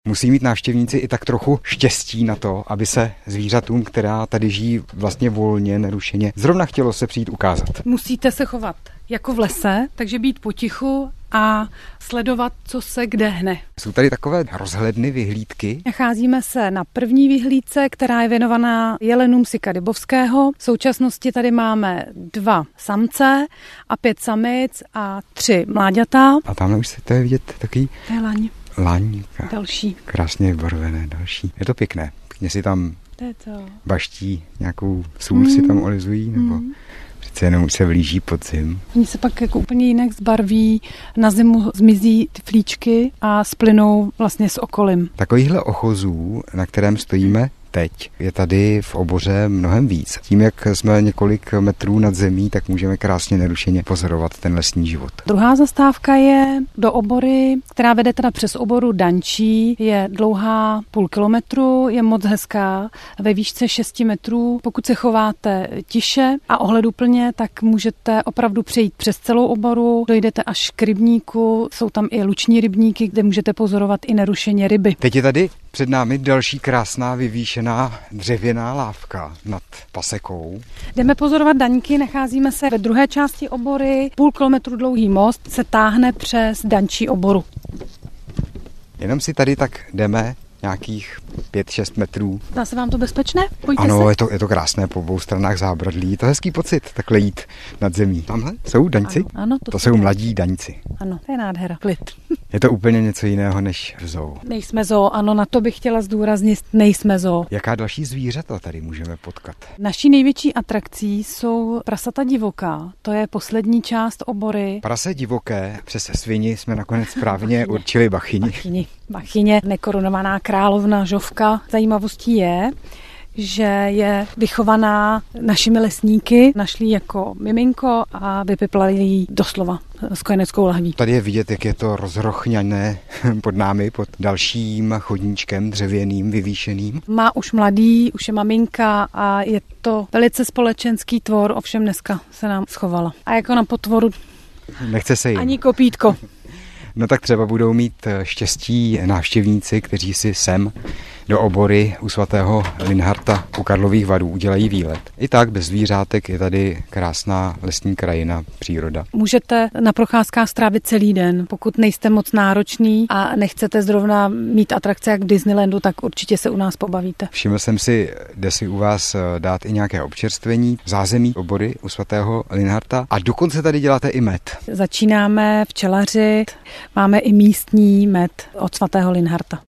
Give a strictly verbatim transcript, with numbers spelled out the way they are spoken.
musí mít návštěvníci i tak trochu štěstí na to, aby se zvířatům, která tady žijí vlastně volně, nerušeně, zrovna chtělo se přijít ukázat. Musíte se chovat jako v lese, takže být potichu a sledovat, co se kde hne. Jsou tady takové rozhledny, vyhlídky? Nacházíme se na první vyhlídce, která je věnovaná jelenům sika dybovského. V současnosti tady máme dva samce a pět samic a tři mláďata. A tamhle už se to je vidět takový... To je laň. Laň. Další. Krásně barvené další. Je to pěkné. Pěkně si tam To je to. baští, nějakou sůl Mm. si tam olizují, nebo... Mm. Přece jenom už se vlíží podzim. Oni se pak jako úplně jinak zbarví, na zimu zmizí ty flíčky a splynou vlastně s okolím. Takovýchhle ochozů, na kterém stojíme teď, je tady v oboře mnohem víc. Tím, jak jsme několik metrů nad zemí, tak můžeme krásně nerušeně pozorovat ten lesní život. Druhá zastávka je do obory, která vede teda přes oboru Dančí, je dlouhá půl kilometru, je moc hezká, ve výšce šesti metrů. Pokud se chováte tiše a ohleduplně, tak můžete opravdu přejít přes celou oboru, dojdete až k rybníku, jsou tam i luční rybníky, kde můžete pozorovat i nerušeně ryby. Teď je tady před námi další krásná vyvýšená dřevěná lávka nad pasekou. Jdeme pozorovat daňky, nacházíme se ve druhé části obory. Půl kilometru dlouhý most se táhne přes Dančí oboru. Jenom si tady tak jdeme nějakých pět šest metrů. Dá se vám to bezpečné? Pojďte Ano, se. je to, je to krásné po obou stranách zábradlí. Je to hezký pocit, takhle jít nad zemí. Tamhle jsou daňci? Ano, ano, to, to jsou mladí daňci. Ano, to je nádhera. Klid. Je to úplně něco jiného než v zoo. Nejsme zoo, ano, na to bych chtěla zdůraznit, nejsme zoo. Jaká další zvířata tady můžeme potkat? Naší největší atrakcí jsou prasata divoká. To je poslední část obory. Prase divoké, přes svini jsme nakonec správně určili bachyni. Bachyni. Bachyně, nekorunovaná královna Žovka. Zajímavostí je, že je vychovaná našimi lesníky, našli ji jako miminko a vypiplali ji doslova s kojeneckou lahví. Tady je vidět, jak je to rozrochňané pod námi, pod dalším chodníčkem dřevěným, vyvýšeným. Má už mladý, už je maminka a je to velice společenský tvor, ovšem dneska se nám schovala. A jako na potvoru Nechce se jim. ani kopítko. No tak třeba budou mít štěstí návštěvníci, kteří si sem do obory u svatého Linharta u Karlových Varů udělají výlet. I tak bez zvířátek je tady krásná lesní krajina, příroda. Můžete na procházkách strávit celý den. Pokud nejste moc náročný a nechcete zrovna mít atrakce jak v Disneylandu, tak určitě se u nás pobavíte. Všiml jsem si, jde si u vás dát i nějaké občerstvení, zázemí obory u svatého Linharta a dokonce tady děláte i med. Začínáme včelařit, máme i místní med od svatého Linharta.